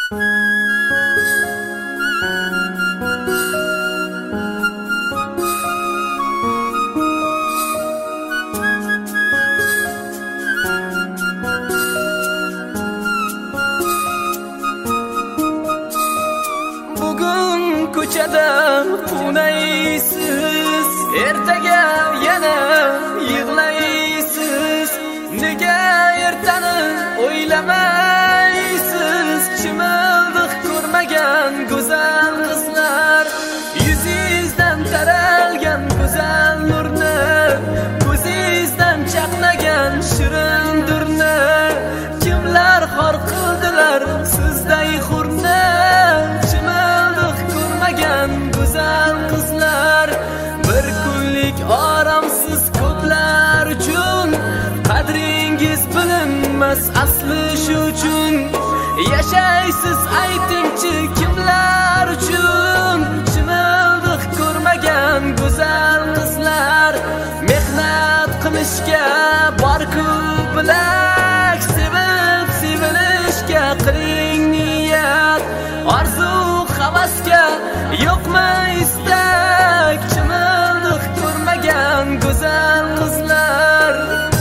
Bugun ko'chada qunaysiz, ertaga yana yig'laysiz. Nega ertani o'ylamaysiz? Chimildiq ko'rmagan go'zal qizlar, yuzingizdan taralgan go'zal nurni, ko'zingizdan chaqnagan shirin durni kimlar xor qildilar sizday hurni? Chimildiq ko'rmagan go'zal qizlar, bir kunlik oromsiz ko'plar uchun qadringiz bilinmas asli shu uchun. Yashaysiz aytingchi kimlar uchun? Chimildiq ko'rmagan go'zal qizlar, mehnat qilishga bor-ku bilak, sevib sevilishga qiling niyat, orzu havasga yo'qmi istak? Chimildiq ko'rmagan go'zal qizlar.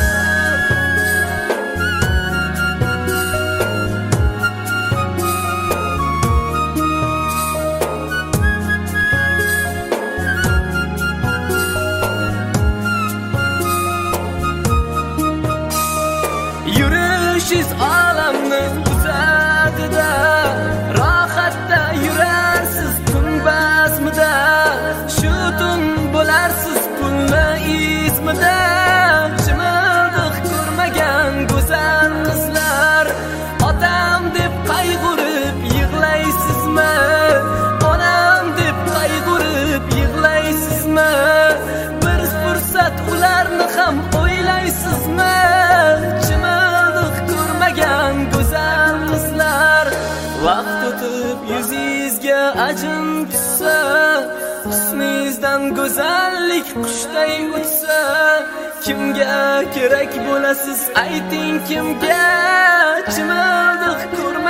Yurishiz olamni uzatida, rohatda yurarsiz tun bazmida, shu tun bo'larsiz pulni izmida. Chimildiq ko'rmagan go'zal qizlar, otam deb qayg'urib yig'laysizmi? Onam deb qayg'urib yig'laysizmi? Bir fursat ularni ham o'ylaysizmi? Chimildiq ko'rmagan go'zal qizlar, vaqt o'tib yuzingizga ajin tushsa, husningizdan go'zallik qushday uchsa, kimga kerak bo'lasiz ayting kimga? Chimildiq ko'rmagan